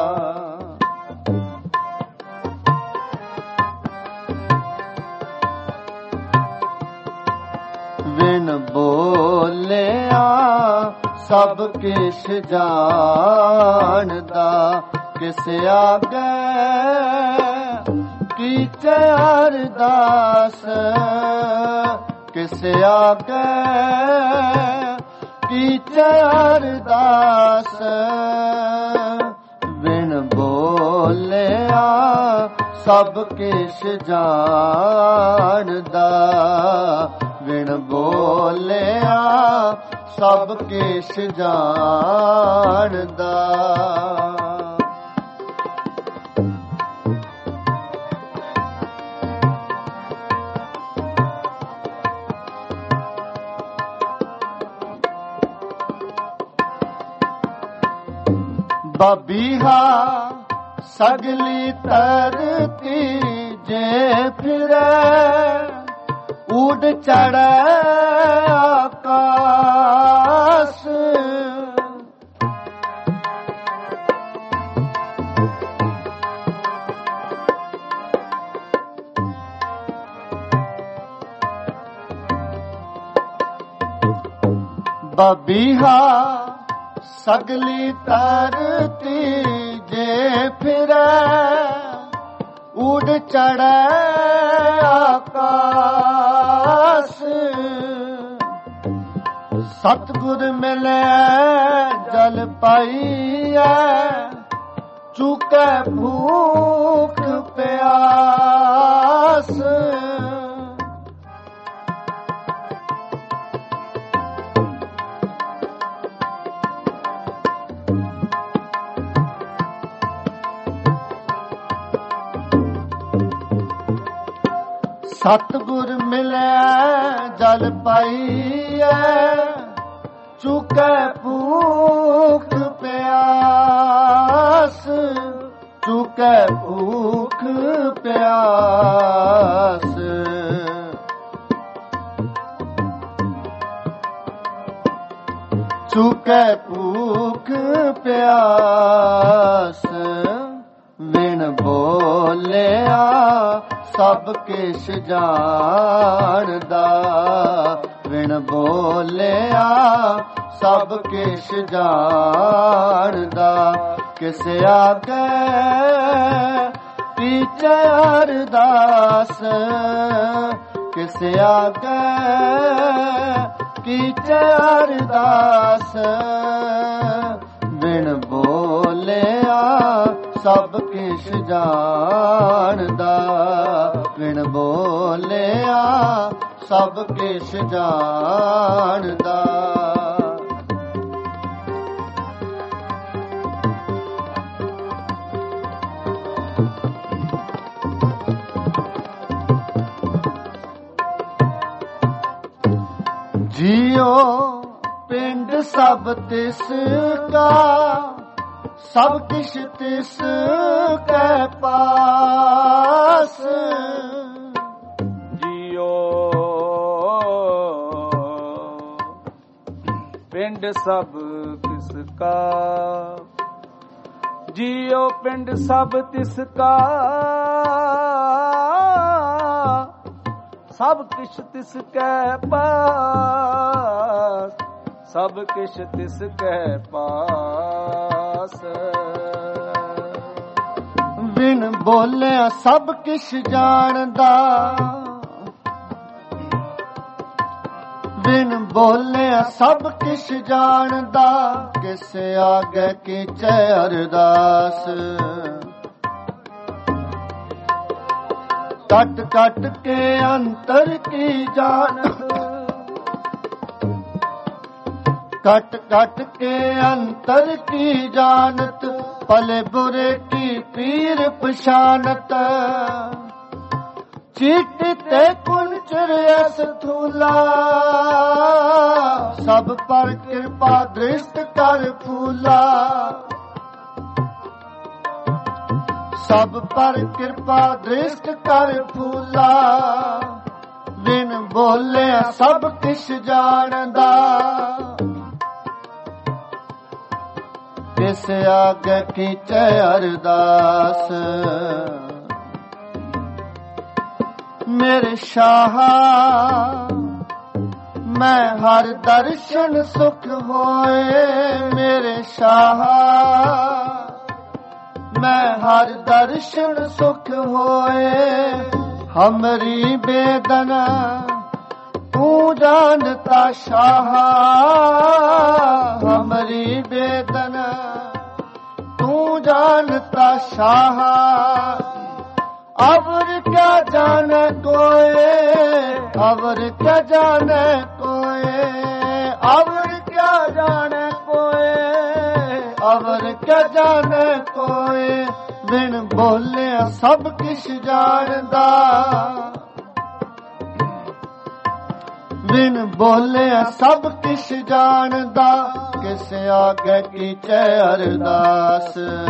बिन बोलिया सब किश जानदा, किस आगे कीचे अरदास, किस आगे कीचे अरदास, बिन बोलिया सब किश जानदा, बिन बोलिया सब किश जानदा। बबीहा सगली तरती जे फिरे, उड़ चढ़े आकाश, बबीहा सगली तरती जे फिरे, उड़ चढ़े आकाश। सतगुर मिले जल पाइए, चुके भूख प्यास। सतगुर मिले जल पाइए, चुके भूख प्यास, चुके भूख प्यास। चुके भूख प्यास, बिन बोलिया सब किश जानदा, ਬਿਨ ਬੋਲਿਆ ਸਭ ਕਿਛ ਜਾਣਦਾ, ਕਿਸ ਆਗੇ ਕੀਚੈ ਅਰਦਾਸ, ਕਿਸ ਆਗੇ ਕੀਚੈ ਅਰਦਾਸ, ਬਿਨ ਬੋਲਿਆ ਸਭ ਕਿਛ ਜਾਣਦਾ, ਬਿਨ ਬੋਲਿਆ ਸਭ ਕਿਛ ਜਾਣਦਾ। जियो पिंड सब तिस का, सब किश तिस कै पास, जियो पिंड सब तिसका, जियो पिंड सब तिसका, सब किश तिसकै पास, सब किश तिसकै पास। बिन बोलिया सब किश जानदा, बिन बोलिया सब किश जानदा, किस आगे कीचै अरदास। कट कट के अंतर की जानत, कट कट के अंतर की जानत, भले बुरे की पीर पशानत। चीटते कुंचर स्थूला, सब पर कृपा दृष्ट कर फूला, सब पर कृपा दृष्ट कर फूला। बिन बोले सब किश जानदा, किस आगे कीचै अरदास। मेरे शाह मैं हर दर्शन सुख होए, मेरे शाह मैं हर दर्शन सुख होए। हमरी बेदना तू जानता शाह, हमरी बेदना तू जानता शाह। अवर क्या जाने कोई, अवर क्या जाने कोई, अवर क्या जाने कोई, अवर क्या जाने कोई। बिन बोले सब किश जानदा, बिन बोले सब किश जानदा, किस आगे कीचै अरदास।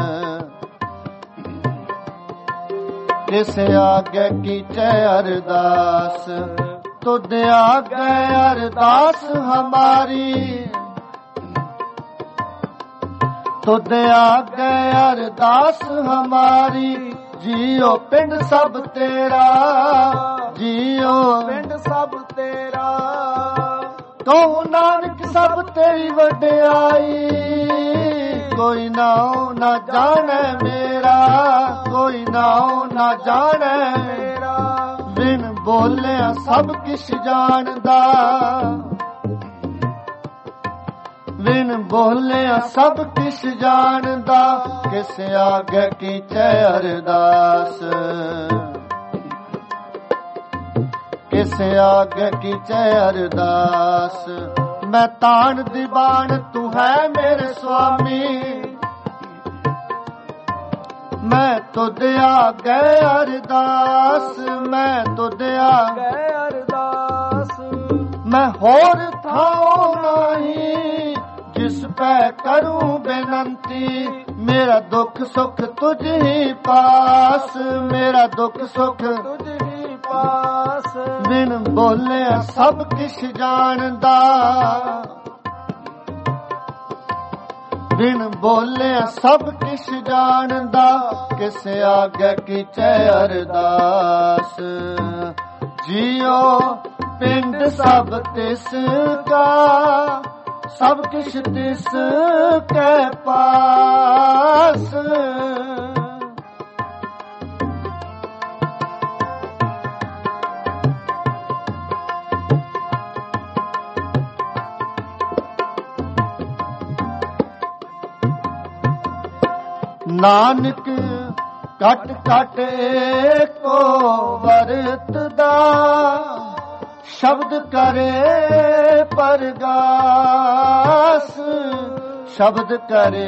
किस आगे कीचै अरदास। तुद आगे अरदास हमारी, तुद आगे अरदास हमारी। जियो पिंड सब तेरा, जियो पिंड सब तेरा। कहूँ नानक सब तेरी वड्याई, कोई नाओ ना जाने मेरा, कोई नाओ ना जाने मेरा। बिन बोले सब किश जानदा, बिन बोले सब किश जानदा, किस आगे कीचै अरदास। किस आगे कीचै अरदास। मैं तान दीवान तू है मेरे स्वामी, मैं तुद आगे अरदास, मैं तुद आगे अरदास। मैं होर थाओ नहीं, जिस पे करूं बेनंती। मेरा दुख सुख तुझ ही पास, मेरा दुख सुख तुझ ही पास। बिन बोले सब किश जानदा, बिन बोले सब किश जानदा, किस आगे कीचै अरदास। जियो ਪਿੰਡ ਸਭ ਤਿਸ ਕਾ, ਸਭ ਕਿਛ ਤਿਸ ਕੈ ਪਾਸ। ਨਾਨਕ ਘਟ ਘਟ ਏਕੋ ਵਰਤਦਾ, ਸ਼ਬਦ ਕਰੇ ਪਰਗਾਸ। ਸ਼ਬਦ ਕਰੇ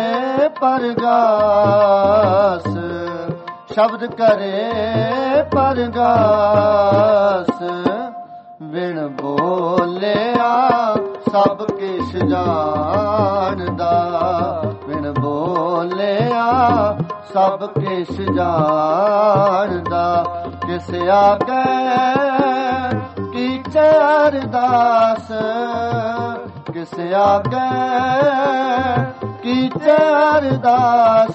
ਪਰਗਾਸ, ਸ਼ਬਦ ਕਰੇ ਪਰਗਾਸ। ਬਿਨ ਬੋਲਿਆ ਸਭ ਕਿਛ ਜਾਣਦਾ, ਬਿਨ ਬੋਲਿਆ ਸਭ ਕਿਛ ਜਾਣਦਾ। ਕਿਸ ਆਗੇ ਕੀਚੈ ਅਰਦਾਸ, ਕਿਸ ਆਗੇ ਕੀਚੈ ਅਰਦਾਸ।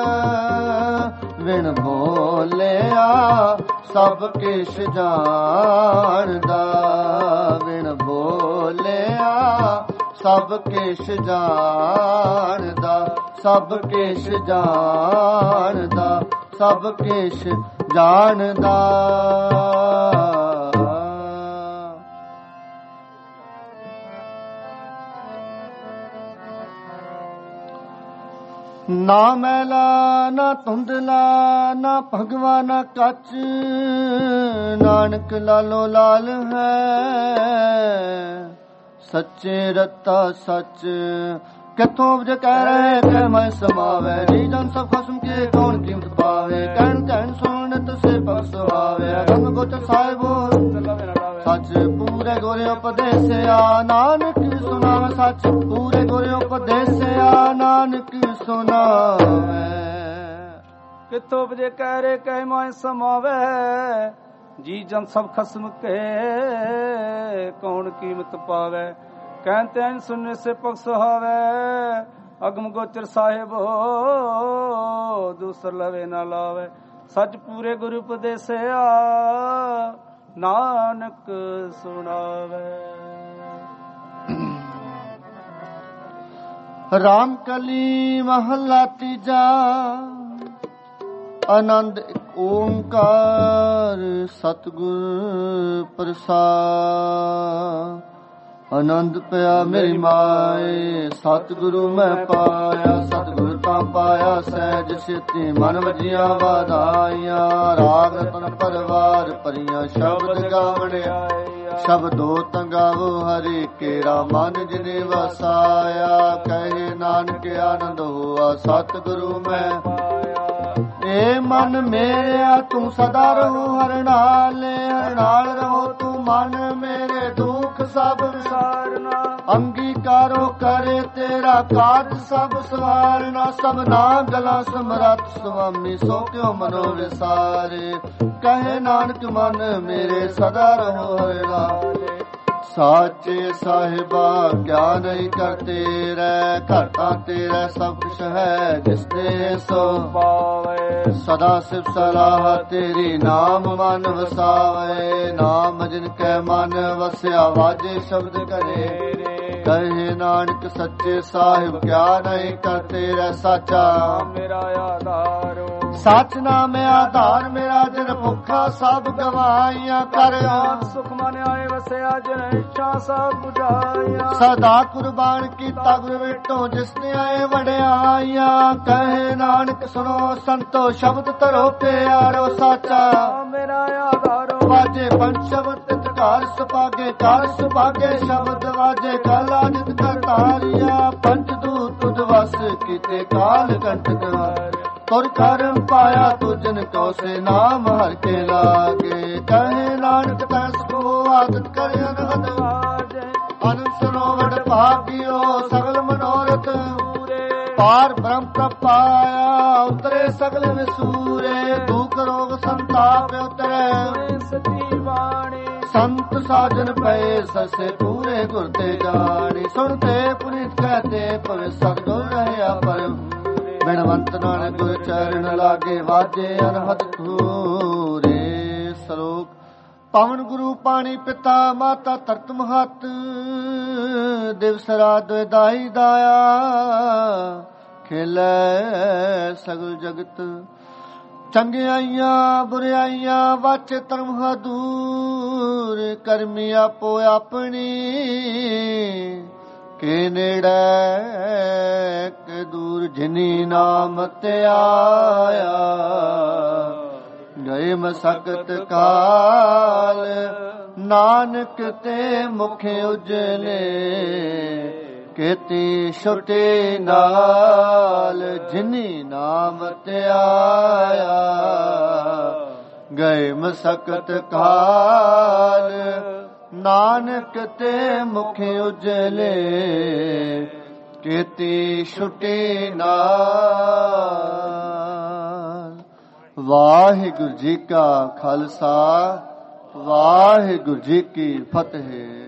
ਬਿਨ ਬੋਲਿਆ ਸਭ ਕਿਛ ਜਾਣਦਾ, ਬਿਨ ਬੋਲਿਆ ਸਭ ਕਿਛ ਜਾਣਦਾ, ਸਭ ਕਿਛ ਜਾਣਦਾ, ਸਭ ਕਿਛ ਜਾਣਦਾ। ਨਾ ਮੈਲਾ ਨਾ ਧੁੰਦਲਾ, ਨਾ ਭਗਵਾ ਨਾ ਕੱਚ। ਨਾਨਕ ਲਾਲੋ ਲਾਲ ਹੈ, ਸੱਚੇ ਰਤਾ ਸੱਚ। ਕਿਥੋਂ ਉਪਜ ਕਹਿ ਰਹੇ ਕਹਿ ਮੈਂ ਸਮਾਵੇ, ਜੀ ਜਨ ਸਭ ਖਸਮ ਕੇ ਕੌਣ ਕੀਮਤ ਪਾਵੇ। ਕਹਿਣ ਕਹਿਣ ਸੁਣਨ ਤਸੇ ਬਖਸ਼ਵਾਵੇ, ਅਗਮ ਗੋਚਰ ਸਾਹਿਬੋ ਸੱਚ ਪੂਰੇ ਗੁਰੇ ਉਪਦੇਸਿਆ। ਨਾਨਕ ਸੁਣਾਵੇ ਸੱਚ ਪੂਰੇ ਗੁਰੇ ਉਪਦੇਸਿਆ, ਨਾਨਕ ਸੁਣਾਵੇ। ਕਿਥੋਂ ਉਪਜੇ ਕਹਿ ਰੇ ਕਹਿ ਮੈਂ ਸਮਾਵੇ, ਜੀ ਜਨ ਸਭ ਖਸਮ ਕੇ ਕੌਣ ਕੀਮਤ ਪਾਵੇ। ਕਹਿਣ ਤੈਨ ਸੁਣਨੇ ਸੇ ਪਖ ਸੁਹਾਵੇ, ਅਗਮ ਗੋਚਰ ਸਾਹਿਬੋ ਦੂਸਰ ਲਵੇ ਨਾ ਲਾਵੇ। ਸੱਚ ਪੂਰੇ ਗੁਰੂ ਉਪਦੇਸਿਆ, ਨਾਨਕ ਸੁਣਾਵੇ। ਰਾਮ ਕਲੀ ਮਹਲਾ ਤੀਜਾ, ਆਨੰਦ ਓੰਕਾਰ ਸਤਿਗੁਰ ਪ੍ਰਸਾਦ। ਆਨੰਦ ਪਿਆ ਮੇਰੀ ਮਾਏ, ਸਤਿਗੁਰੂ ਮੈਂ ਪਾਇਆ। ਸਤਿਗੁਰ ਤਾਂ ਪਾਇਆ ਸਹਿਜ ਸਿੱਧੀ, ਮਨ ਵਜੀਆਂ ਵਧਾਈਆਂ। ਰਾਗ ਰਤਨ ਪਰਵਾਰ ਭਰੀਆਂ, ਸ਼ਬਦ ਗਾਵਣਿਆ ਸ਼ਬਦੋ ਤੰਗਾਵੋ ਹਰਿ ਕੇਰਾ। ਮਨ ਜਿਨੇ ਵਸਾਇਆ, ਕਹੇ ਨਾਨਕ ਆਨੰਦ ਹੋਆ ਸਤਿਗੁਰੂ ਮੈਂ ਪਾਇਆ। ਏ ਮਨ ਮੇਰਿਆ ਤੂੰ ਸਦਾ ਰਹੋ ਹਰਿ ਨਾਲੇ, ਹਰਿ ਨਾਲ ਰਹੋ ਤੂੰ ਮਨ ਮੇਰੇ। ਦੁਖ ਸਭ ਵਿਸਾਰਨਾ, ਅੰਗੀਕਾਰੋ ਕਰੇ ਤੇਰਾ ਕਾਰਜ ਸਭ ਸਵਾਰਨਾ। ਸਭਨਾ ਗਲਾ ਸਮਰੱਥ ਸੁਆਮੀ, ਸੋ ਕਿਉ ਮਨੋ ਵਿਸਾਰੇ। ਕਹੇ ਨਾਨਕ ਮਨ ਮੇਰੇ ਸਦਾ ਰਹੋ ਹਰਿ ਨਾਲੇ। ਸਾਚੇ ਸਾਹਿਬਾ ਕਿਆ ਨਹੀਂ ਕਰਤੇ ਰਹਿ, ਘਰ ਤਾਂ ਤੇਰਾ ਸਭ ਕੁਛ ਹੈ ਜਿਸ ਦੇ ਸੋ ਪਾਵੇ। ਸਦਾ ਸਿਫਤ ਸਲਾਹ ਤੇਰੀ, ਨਾਮ ਮਨ ਵਸਾਵੇ। ਨਾਮ ਜਿਨ ਕੈ ਮਨ ਵਸਿਆ, ਵਾਜੇ ਸ਼ਬਦ ਕਰੇ। ਕਹੇ ਨਾਨਕ ਸੱਚੇ ਸਾਹਿਬ ਕਿਆ ਨਹੀਂ ਕਰਤੇ ਰਹਿ। ਸਾਚਾ ਮੇਰਾ ਆਧਾਰੋ, ਸੱਚ ਨਾਮ ਆਧਾਰ ਮੇਰਾ। ਜਿਨ ਭੁੱਖਾ ਸਭ ਗਵਾਈਆਂ, ਕਰ ਸੁਖ ਮਨ ਆਏ ਵਸਿਆ। ਜਿਨ ਇੱਛਾ ਸਭ ਬੁਝਾਈਆਂ, ਸਦਾ ਕੁਰਬਾਨ ਕੀਤਾ ਗੁਰ ਵਿਟੋ ਜਿਸ ਨੇ ਆਏ ਵਡਿਆਈਆਂ। ਕਹੇ ਨਾਨਕ ਸੁਣੋ ਸੰਤੋ ਸ਼ਬਦ ਧਰੋ ਪਿਆਰੋ। ਸਾਚਾ ਮੇਰਾ ਆਧਾਰੋ, ਵਾਜੇ ਪੰਜ ਸ਼ਬਦ ਤਿਤ ਘਰ ਸੁਭਾਗੇ। ਘਰ ਸੁਭਾਗੇ ਸ਼ਬਦ ਵਾਜੇ, ਕਲਾ ਨਿਤ ਕਰਤਾਰੀਆ। ਪੰਜ ਦੂਤ ਤੁਧ ਵਸ ਕੀਤੇ, ਕਾਲ ਕੰਟਕ ਤੁਰ ਕਰਮ ਪਾਇਆ। ਤੁਜਨ ਕੋ ਸੇ ਨਾਮ ਹਰ ਕੇ ਲਾਗੇ। ਕਹੇ ਨਾਨਕ ਤੈਸ ਕੋ ਆਦਤ ਕਰ ਅਨਹਦ ਵਾਜੇ। ਅਨੰਦ ਸਰੋਵਰ ਭਾਗਿਓ ਸਗਲ ਮਨੋਰਥ ਪੂਰੇ। ਪਾਰ ਬ੍ਰਹਮ ਪ੍ਰਪਾਇਆ ਉਤਰੇ ਸਗਲ ਵਿਸੂਰੇ। ਦੁਖ ਰੋਗ ਸੰਤਾਪ ਉਤਰੇ ਸਤੀ ਬਾਣੀ। ਸੰਤ ਸਾਜਨ ਪਏ ਸਸੇ ਪੂਰੇ ਗੁਰ ਤੇ ਜਾਣੀ। ਸੁਣਤੇ ਪੁਨੀਤ ਕਹਤੇ ਭਵੇ ਸਤਿਗੁਰ ਰਹਿਆ ਪਰਮ। ਬਿਨਵੰਤ ਨਾਨਕ ਗੁਰ ਚਰਨ ਲਾਗੇ, ਵਾਜੇ ਅਨਹਦ ਧੂਰੇ। ਸ਼ਲੋਕ ਪਵਨ ਗੁਰੂ ਪਾਣੀ ਪਿਤਾ ਮਾਤਾ ਧਰਤ ਮਹਤ ਦਿਵਸ ਰਾਤ ਦਾਈ ਦਾਇਆ ਖੇਲੇ ਸਗਲ ਜਗਤ ਚੰਗਿਆਈਆਂ ਬੁਰਿਆਈਆਂ ਵਾਚ ਧਰਮ ਹਦੂਰ ਕਰਮੀ ਆਪੋ ਆਪਣੀ ਕੇ ਨੇੜੇ ਕੇ ਦੂਰ ਜਿਨੀ ਨਾਮ ਤੇ ਆਇਆ ਗਏ ਮਸਕਤ ਕਾਲ ਨਾਨਕ ਤੇ ਮੁਖ ਉਜਲੇ ਕੀਤੀ ਛੁਟੇ ਨਾਲ ਜਿਨੀ ਨਾਮ ਤੇ ਆਇਆ ਗਏ ਮਸਕਤ ਕਾਲ ਨਾਨਕ ਤੇ ਮੁਖ ਉਜਲੇ ਕੀਤੀ ਛੁਟੇ ਨਾਲ। ਵਾਹਿਗੁਰੂ ਜੀ ਕਾ ਖਾਲਸਾ ਵਾਹਿਗੁਰੂ ਜੀ ਕੀ ਫਤਿਹ।